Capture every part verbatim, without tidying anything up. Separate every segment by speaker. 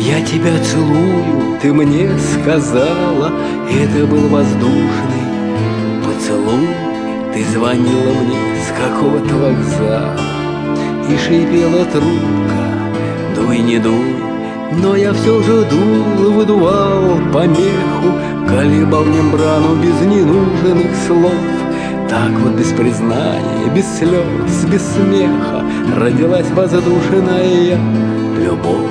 Speaker 1: Я тебя целую, ты мне сказала, это был воздушный поцелуй. Ты звонила мне с какого-то вокзала и шипела трубка: дуй, не дуй. Но я все же дул, выдувал помеху, колебал мембрану без ненужных слов. Так вот без признания, без слез, без смеха родилась воздушная любовь.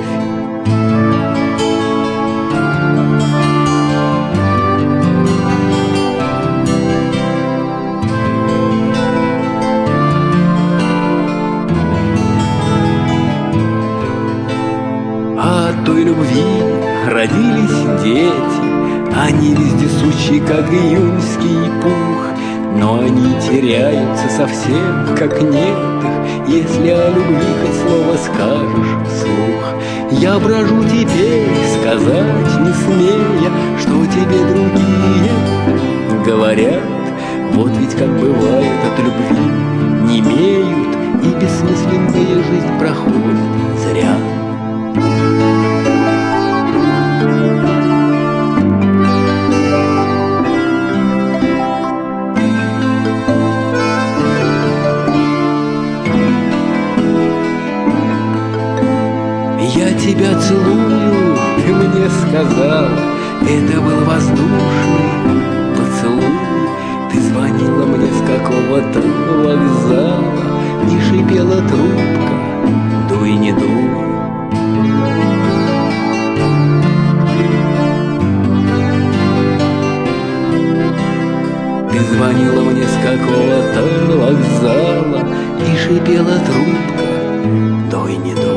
Speaker 1: От той любви родились дети, они вездесущие, как июньский пух. Но они теряются совсем, как нет их, если о любви хоть слово скажешь вслух. Я брожу теперь, сказать не смея, что тебе другие говорят. Вот ведь как бывает, от любви не имеют, и бессмысленная жизнь проходит зря. Я тебя целую, ты мне сказала, это был воздушный поцелуй. Ты звонила мне с какого-то вокзала и шипела трубка: дуй, не дуй. Ты звонила мне с какого-то вокзала и шипела трубка: дуй, не дуй.